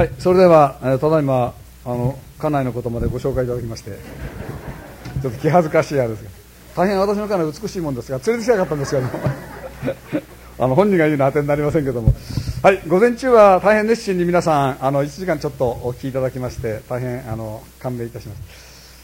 はい、それでは、ただいま家内のことまでご紹介いただきまして、ちょっと気恥ずかしいあれですが、大変私の家内美しいもんですが連れてきたかったんですけども本人が言うのは当てになりませんけども、はい、午前中は大変熱心に皆さん1時間ちょっとお聞きいただきまして大変感銘いたします。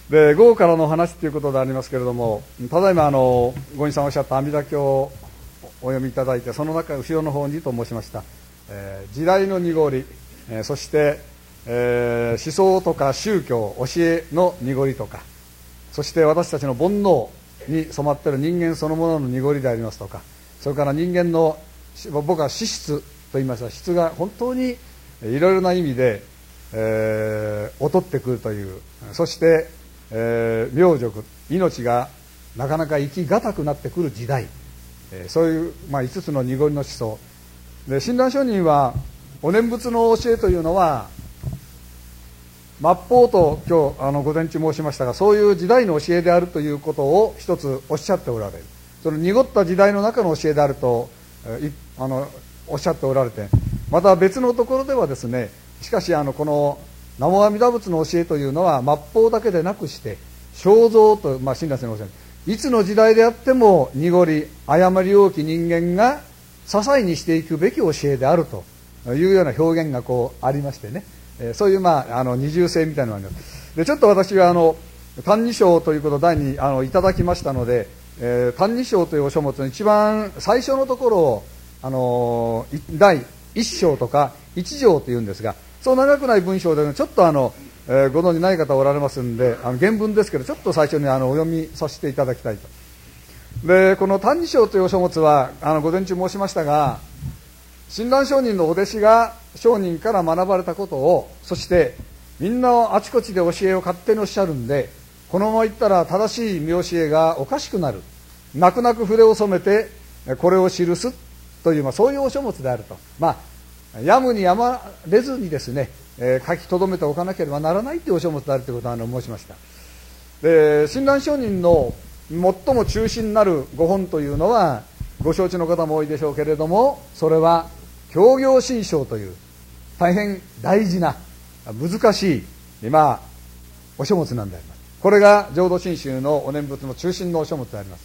で、午後からの話ということでありますけれども、ただいまご員さんおっしゃった阿弥陀経をお読みいただいて、その中後ろの方にと申しました、時代の濁り、そして、思想とか宗教教えの濁りとか、そして私たちの煩悩に染まっている人間そのものの濁りでありますとか、それから人間の僕は資質と言いました質が本当にいろいろな意味で、劣ってくるという、そして、命辱命がなかなか生きがたくなってくる時代、そういう、5つの濁りの思想で、親鸞上人はお念仏の教えというのは末法と今日午前中申しましたが、そういう時代の教えであるということを一つおっしゃっておられる。その濁った時代の中の教えであるとおっしゃっておられて、また別のところではですね、しかしこの南無阿弥陀仏の教えというのは末法だけでなくして正蔵と、親鸞先生の教え、いつの時代であっても濁り誤り多き人間が支えにしていくべき教えであるというような表現がありましてね、そういう二重性みたいなのがあります。で、ちょっと私は「歎異抄」ということを題にいただきましたので、「歎異抄」というお書物の一番最初のところを第一章とか一条というんですが、そう長くない文章でちょっとご存じない方おられますんで、原文ですけどちょっと最初にお読みさせていただきたいと。で、この「歎異抄」というお書物は午前中申しましたが、親鸞上人のお弟子が上人から学ばれたことを、そしてみんなあちこちで教えを勝手におっしゃるんで、このままいったら正しい見教えがおかしくなる、泣く泣く筆を染めてこれを記すという、そういうお書物であると、やむにやまれずにですね、書き留めておかなければならないというお書物であるということを申しました。で、親鸞上人の最も中心なるご本というのはご承知の方も多いでしょうけれども、それは教行信証という大変大事な難しいお書物なんであります。これが浄土真宗のお念仏の中心のお書物であります。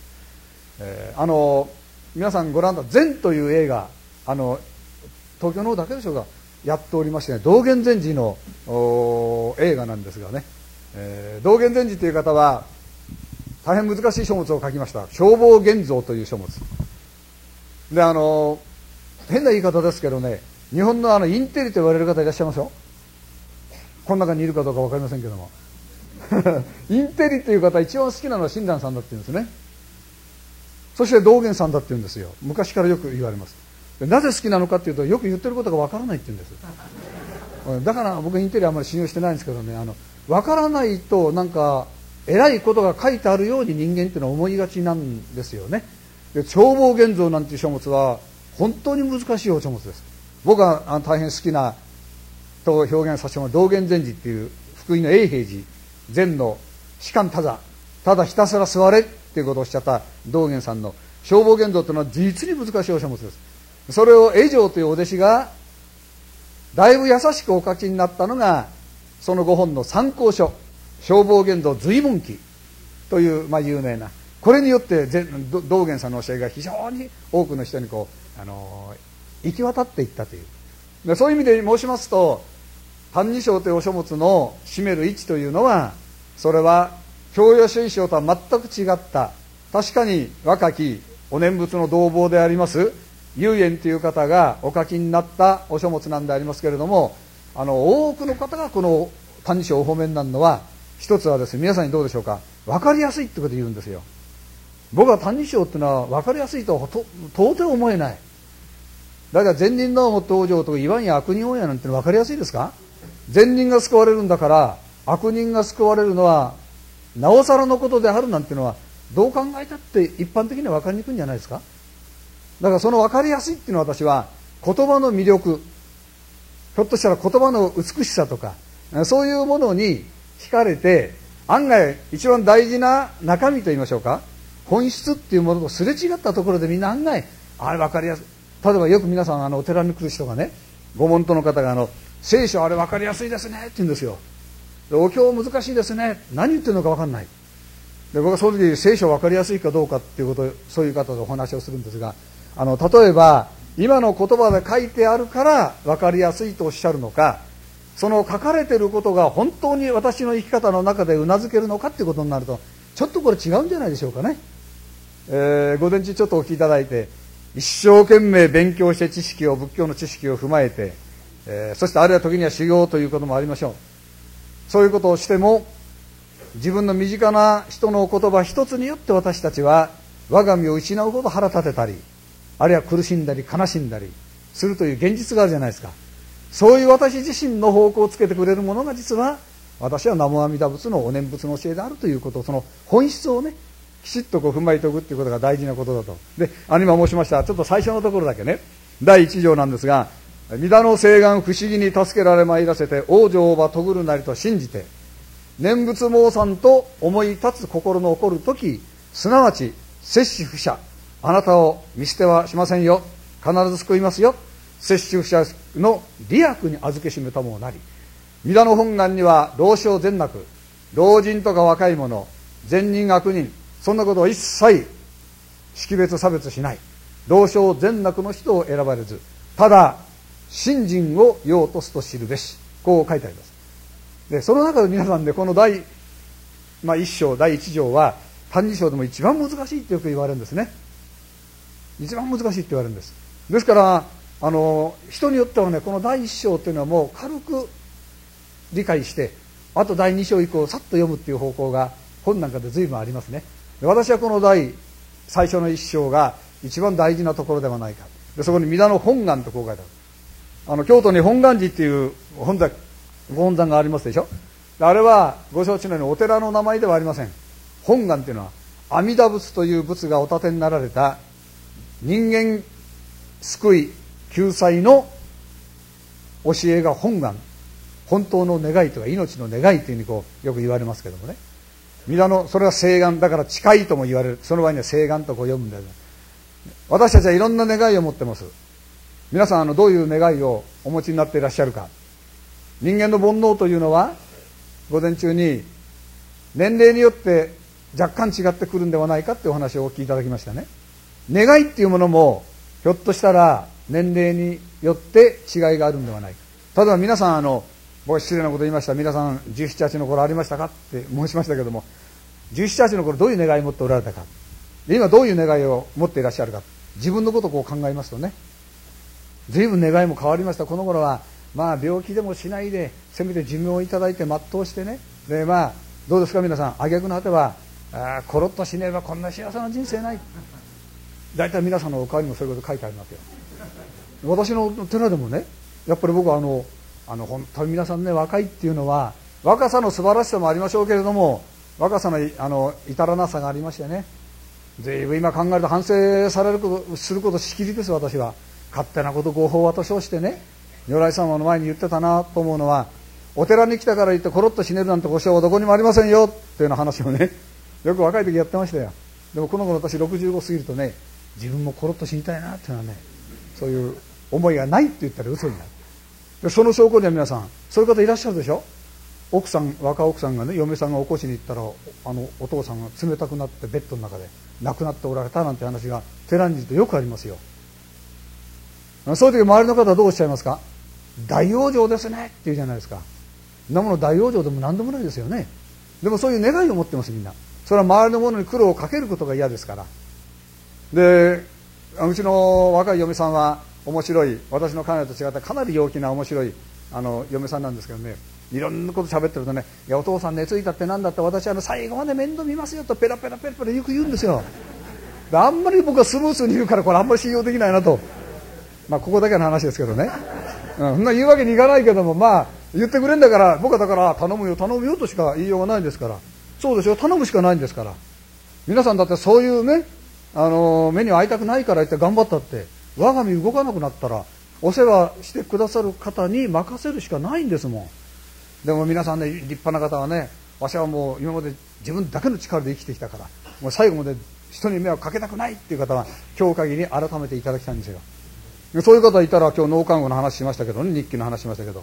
皆さんご覧の禅という映画、東京の方だけでしょうか、やっておりましてね、道元禅師の映画なんですがね、道元禅師という方は大変難しい書物を書きました。消防現像という書物で、変な言い方ですけどね、日本のインテリと言われる方いらっしゃいますよ。この中にいるかどうか分かりませんけどもインテリという方一番好きなのは親鸞さんだって言うんですね。そして道元さんだって言うんですよ。昔からよく言われます。なぜ好きなのかっていうと、よく言ってることが分からないって言うんですだから僕インテリあんまり信用してないんですけどね、分からないとなんか偉いことが書いてあるように人間っていうのは思いがちなんですよね。で、消防現像なんていう書物は本当に難しいお書物です。僕が大変好きなと表現させてもらう道元禅師っていう福井の永平寺禅の士官ただひたすら座れっていうことをおっしゃった道元さんの消防現像というのは実に難しいお書物です。それを永定というお弟子がだいぶ優しくお書きになったのがその5本の参考書消防現像随文記という有名な、これによって道元さんの教えが非常に多くの人に行き渡っていったというで、そういう意味で申しますと、歎異抄というお書物の占める位置というのは、それは教養主義書とは全く違った、確かに若きお念仏の同坊であります唯円という方がお書きになったお書物なんでありますけれども、多くの方がこの「歎異抄」をお褒めになるのは、一つはですね、皆さんにどうでしょうか、分かりやすいってことを言うんですよ。僕は「歎異抄」っていうのは分かりやすいとは到底思えない。だから善人のも登場とか言わんや悪人多やなんての分かりやすいですか。善人が救われるんだから悪人が救われるのはなおさらのことであるなんてのは、どう考えたって一般的には分かりにくいんじゃないですか。だからその分かりやすいっていうのは、私は言葉の魅力、ひょっとしたら言葉の美しさとかそういうものに惹かれて、案外一番大事な中身といいましょうか、本質っていうものとすれ違ったところでみんな案外あれ分かりやすい。例えばよく皆さんお寺に来る人がね、ご門徒の方が聖書あれ分かりやすいですねって言うんですよ。でお経難しいですね、何言ってるのか分かんない。で僕はその時聖書分かりやすいかどうかっていうことをそういう方とお話をするんですが、例えば今の言葉で書いてあるから分かりやすいとおっしゃるのか、その書かれていることが本当に私の生き方の中でうなずけるのかっていうことになると、ちょっとこれ違うんじゃないでしょうかね。午前中ちょっとお聞きいただいて、一生懸命勉強して知識を、仏教の知識を踏まえて、そしてあるいは時には修行ということもありましょう。そういうことをしても、自分の身近な人の言葉一つによって私たちは我が身を失うほど腹立てたり、あるいは苦しんだり悲しんだりするという現実があるじゃないですか。そういう私自身の方向をつけてくれるものが、実は私は南無阿弥陀仏のお念仏の教えであるということを、その本質をね、きちっと踏まえておくということが大事なことだと。で、今申しましたちょっと最初のところだけね、第一条なんですが、弥陀の誓願不思議に助けられまいらせて往生ばとぐるなりと信じて念仏申さんと思い立つ心の起こるとき、すなわち摂取不捨、あなたを見捨てはしませんよ、必ず救いますよ、摂取不捨の利益に預けしめたもなり、弥陀の本願には老少善悪、老人とか若い者、善人悪人、そんなことを一切識別差別しない、老少善悪の人を選ばれず、ただ信心を用とすと知るべし、こう書いてあります。でその中で皆さんでこの第一章第一条は「歎異抄」でも一番難しいってよく言われるんですね。一番難しいって言われるんです。ですから人によってはね、この第一章っていうのはもう軽く理解して、あと第二章以降さっと読むっていう方向が本なんかで随分ありますね。で私はこの最初の一章が一番大事なところではないか。でそこに弥陀の本願とこう書いてある。京都に本願寺っていうご本山がありますでしょ。あれはご承知のようにお寺の名前ではありません。本願っていうのは阿弥陀仏という仏がお立てになられた人間救い救済の教えが本願、本当の願いとか命の願いというふうによく言われますけどもね、弥陀のそれは誓願だから誓いとも言われる。その場合には誓願と読むんだよね。私たちはいろんな願いを持ってます。皆さんどういう願いをお持ちになっていらっしゃるか。人間の煩悩というのは午前中に年齢によって若干違ってくるんではないかっていうお話をお聞きいただきましたね。願いっていうものもひょっとしたら年齢によって違いがあるんではないか。例えば皆さん僕は失礼なこと言いました。皆さん17、18の頃ありましたかって申しましたけども、17、18の頃どういう願いを持っておられたか、で今どういう願いを持っていらっしゃるか、自分のことを考えますとね、随分願いも変わりました。この頃は病気でもしないでせめて寿命をいただいて全うしてね、でどうですか皆さん、挙句の果てはコロッと死ねばこんな幸せな人生ない。大体皆さんのお顔にもそういうこと書いてありますよ。私の寺でもね、やっぱり僕は本当に皆さんね、若いっていうのは若さの素晴らしさもありましょうけれども、若さの至らなさがありましてね、随分今考えると反省することしきりです。私は勝手なこと合法はと称してね、如来様の前に言ってたなと思うのは、お寺に来たから言ってコロッと死ねるなんて保証はどこにもありませんよっていうような話をね、よく若い時やってましたよ。でもこの頃私65過ぎるとね、自分もコロッと死にたいなっていうのはね、そういう思いがないって言ったら嘘になる。でその証拠には皆さんそういう方いらっしゃるでしょ。若奥さんがね、嫁さんが起こしに行ったらお父さんが冷たくなってベッドの中で亡くなっておられたなんて話が寺にいるとよくありますよ。そういう時周りの方はどうおっしゃいますか。大往生ですねって言うじゃないですか。そんなもの大往生でも何でもないですよね。でもそういう願いを持ってますみんな。それは周りの者に苦労をかけることが嫌ですから。でうちの若い嫁さんは面白い、私の家内と違ってかなり陽気な面白い嫁さんなんですけどね、いろんなこと喋ってるとね、いやお父さん熱いたってなんだって私最後まで面倒見ますよとペラペラペラペラよく言うんですよ。であんまり僕はスムースに言うからこれあんまり信用できないなと、ここだけの話ですけどね、そんな言うわけにいかないけども、言ってくれんだから、僕はだから頼むよ頼むよとしか言いようがないんですから。そうですよ、頼むしかないんですから。皆さんだってそういうね、目に会いたくないから言って頑張ったって我が身動かなくなったらお世話してくださる方に任せるしかないんですもん。でも皆さんね、立派な方はね、わしはもう今まで自分だけの力で生きてきたからもう最後まで人に迷惑かけたくないっていう方は今日限り改めていただきたいんですよ。そういう方いたら、今日脳看護の話しましたけどね、日記の話しましたけど、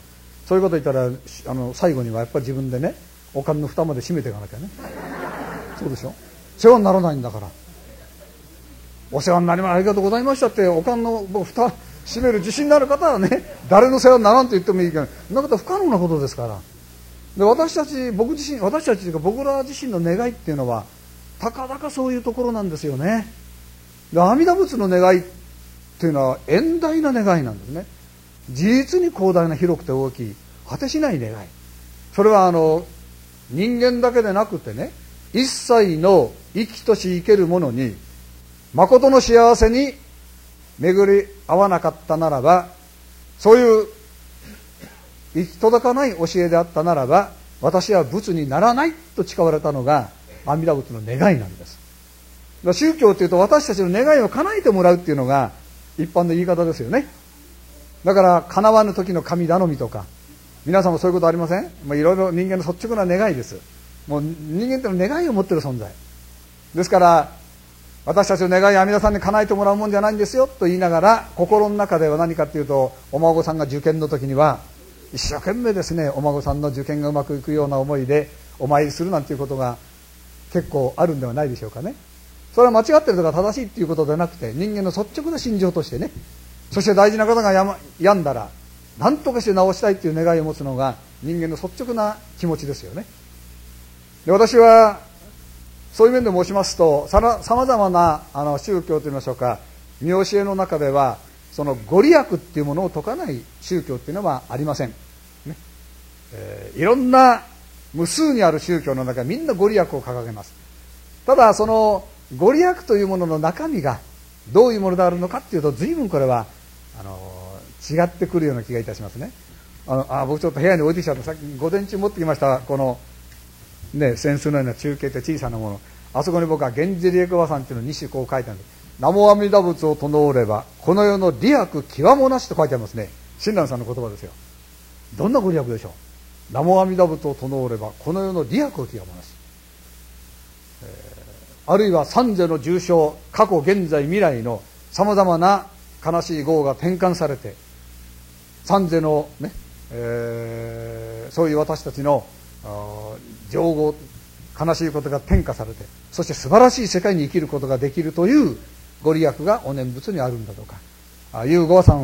そういうこと言ったら最後にはやっぱり自分でねおかんの蓋まで閉めていかなきゃね。そうでしょ。世話にならないんだから、お世話になりますありがとうございましたっておかんの蓋閉める自信のある方はね、誰の世話にならんと言ってもいいけど、そんなことは不可能なことですから。で私たちというか僕ら自身の願いっていうのはたかだかそういうところなんですよね。で阿弥陀仏の願いっていうのは遠大な願いなんですね。事実に広大な広くて大きい果てしない願い。それは人間だけでなくてね、一切の生きとし生けるものに誠の幸せに巡り合わなかったならば、そういう行き届かない教えであったならば、私は仏にならないと誓われたのが阿弥陀仏の願いなんです。宗教というと私たちの願いを叶えてもらうっていうのが一般の言い方ですよね。だから叶わぬ時の神頼みとか、皆さんもそういうことありません？いろいろ人間の率直な願いです。もう人間ってのは願いを持っている存在ですから、私たちの願いを阿弥陀さんに叶えてもらうもんじゃないんですよと言いながら、心の中では何かというと、お孫さんが受験の時には一生懸命ですね、お孫さんの受験がうまくいくような思いでお参りするなんていうことが結構あるんではないでしょうかね。それは間違ってるとか正しいっていうことではなくて、人間の率直な心情としてね、そして大事な方が病んだら何とかして治したいっていう願いを持つのが人間の率直な気持ちですよね。で私はそういう面で申しますと、さまざまな宗教といいましょうか、見教えの中ではそのご利益っていうものを説かない宗教っていうのはありません、ね。いろんな無数にある宗教の中でみんなご利益を掲げます。ただそのご利益というものの中身がどういうものであるのかっていうと、随分これは違ってくるような気がいたしますね。僕ちょっと部屋に置いてきちゃった、さっき午前中持ってきましたこのね、扇子のような中継って小さなもの、あそこに僕は源氏利益和さんっていうのを2種こう書いてあるんです。南無阿弥陀仏を唱ればこの世の利益極もなしと書いてありますね。親鸞さんの言葉ですよ。どんなご利益でしょう。南無阿弥陀仏を唱ればこの世の利益極もなし、あるいは三世の重症、過去現在未来のさまざまな悲しい業が転換されて、三世のね、そういう私たちの情報、悲しいことが転化されて、そして素晴らしい世界に生きることができるというご利益がお念仏にあるんだとかいうご和さん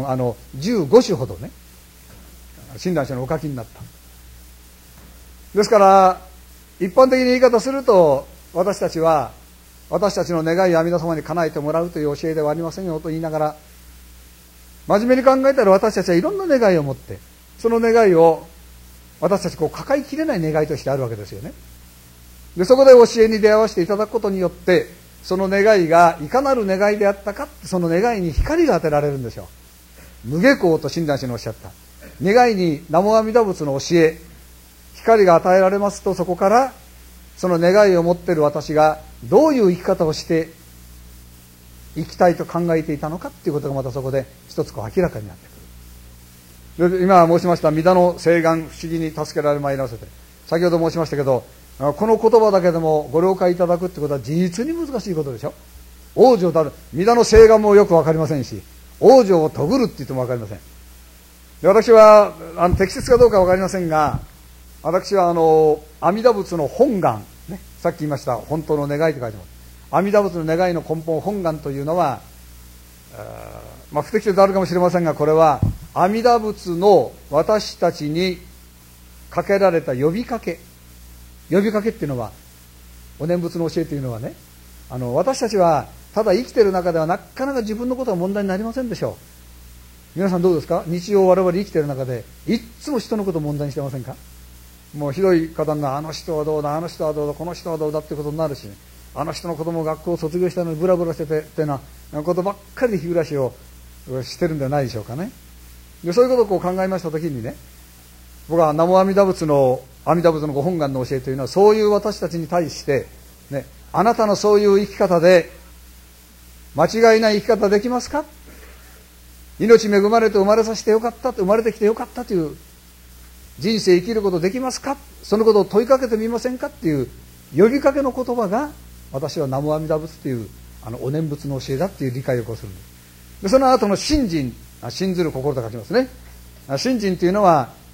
15種ほどね、親鸞聖のお書きになった。ですから一般的に言い方すると、私たちの願いを阿弥陀様に叶えてもらうという教えではありませんよと言いながら、真面目に考えたら私たちはいろんな願いを持って、その願いを私たち抱えきれない願いとしてあるわけですよね。でそこで教えに出会わせていただくことによって、その願いがいかなる願いであったか、その願いに光が当てられるんでしょう。無下校と親鸞聖のおっしゃった願いに南無阿弥陀仏の教え、光が与えられますと、そこからその願いを持っている私がどういう生き方をして生きたいと考えていたのかっていうことがまたそこで一つ明らかになってくる。で今申しました弥陀の誓願、不思議に助けられまいらせて、先ほど申しましたけど、この言葉だけでもご了解いただくってことは事実に難しいことでしょ。往生たる弥陀の誓願もよく分かりませんし、往生を遂ぐるって言っても分かりません。で私は適切かどうか分かりませんが、私は阿弥陀仏の本願、ね、さっき言いました本当の願いと書いてます。阿弥陀仏の願いの根本本願というのは、不適切であるかもしれませんが、これは阿弥陀仏の私たちにかけられた呼びかけっていうのは、お念仏の教えというのはね、私たちはただ生きている中ではなかなか自分のことが問題になりませんでしょう。皆さんどうですか。日常我々生きている中でいっつも人のことを問題にしてませんか。もうひどい方があの人はどうだ、あの人はどうだ、この人はどうだってことになるし、あの人の子供学校を卒業したのにブラブラしててってなことばっかりで日暮らしをしてるんじゃないでしょうかね。でそういうことを考えましたときにね、僕は南無阿弥陀仏のご本願の教えというのは、そういう私たちに対して、ね、あなたのそういう生き方で間違いない生き方できますか。命恵まれて生まれさせてよかった、生まれてきてよかったという人生生きることできますか。そのことを問いかけてみませんかっていう呼びかけの言葉が、私は南無阿弥陀仏というお念仏の教えだっていう理解をするんです。でその後の信心、信ずる心と書きますね。信心というのは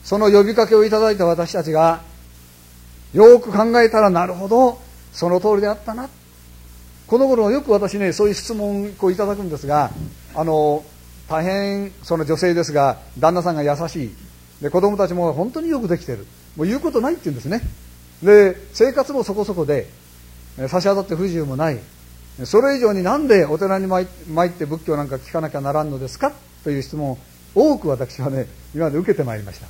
その呼びかけをいただいた私たちがよく考えたら、なるほど、その通りであったな。この頃よく私ね、そういう質問をいただくんですが、大変その女性ですが、旦那さんが優しい。で、子供たちも本当によくできてる。もう言うことないって言うんですね。で、生活もそこそこで、差し当たって不自由もない。それ以上になんでお寺に参って仏教なんか聞かなきゃならんのですかという質問を多く私はね、今まで受けてまいりました。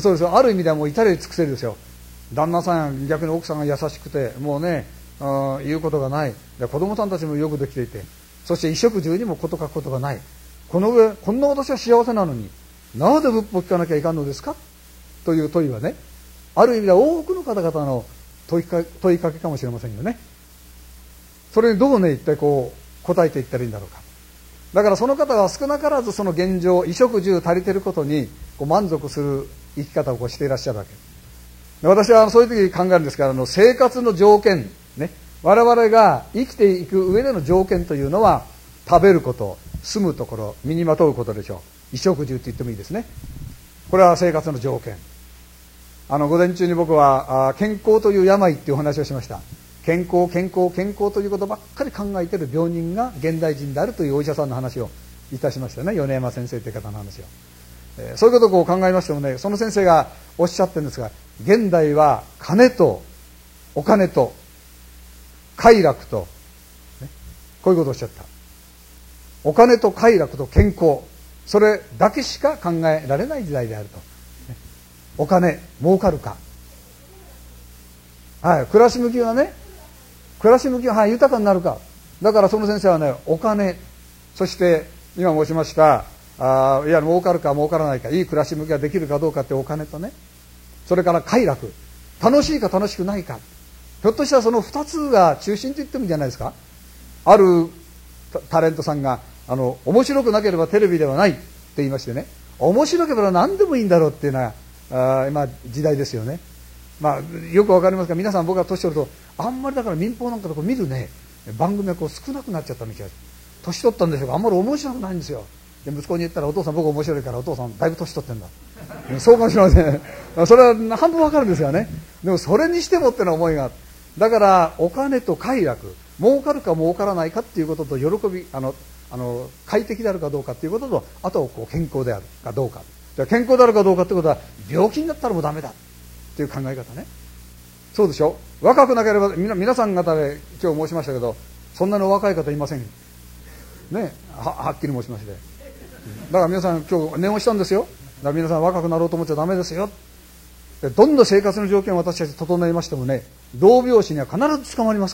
そうですよ。ある意味ではもう至れり尽くせりですよ。旦那さん、逆に奥さんが優しくて、もうね、言うことがない。で、子供さんたちもよくできていて、そして衣食住にもこと書くことがない。この上、こんな私は幸せなのに、なぜ仏法を聞かなきゃいかんのですかという問いはね、ある意味では多くの方々の問いかけかもしれませんよね。それにどうね、一体こう答えていったらいいんだろうか。だからその方は少なからずその現状、衣食住足りていることに満足する生き方をしていらっしゃるわけ。私はそういう時考えるんですから、生活の条件、ね、我々が生きていく上での条件というのは、食べること、住むところ、身にまとうことでしょう。衣食住って言ってもいいですね。これは生活の条件。午前中に僕は健康という病っていうお話をしました。健康健康健康ということばっかり考えている病人が現代人であるというお医者さんの話をいたしましたね。米山先生という方の話を、そういうことを考えましてもね、その先生がおっしゃってるんですが、現代は金とお金と快楽と、ね、こういうことをおっしゃった。お金と快楽と健康、それだけしか考えられない時代であると。お金儲かるか、はい、暮らし向きはね、暮らし向きは、はい、豊かになるか。だからその先生はね、お金、そして今申しましたいわゆる儲かるか儲からないか、いい暮らし向きができるかどうかってお金とね、それから快楽、楽しいか楽しくないか、ひょっとしたらその2つが中心と言ってもいいんじゃないですか。あるタレントさんが面白くなければテレビではないって言いましてね、面白ければ何でもいいんだろうっていうのは今時代ですよね。よくわかりますが、皆さん僕が年取るとあんまりだから民放なんかでこう見るね番組がこう少なくなっちゃったみたいです。年取ったんでしょうか、あんまり面白くないんですよ。で息子に言ったら、お父さん僕面白いから、お父さんだいぶ年取ってんだそうかもしれませんそれは半分わかるんですよね。でもそれにしてもっての思いがある。だからお金と快楽、儲かるか儲からないかっていうことと、喜び快適であるかどうかっていうことと、あとこう健康であるかどうか。健康であるかどうかってことは、病気になったらもうダメだっていう考え方ね。そうでしょ。若くなければ、皆さん方で今日申しましたけど、そんなにお若い方いませんね。はっきり申しまして、だから皆さん今日念をしたんですよ。だから皆さん若くなろうと思っちゃダメですよ。どんな生活の条件を私たち整えましてもね、老病死には必ず捕まります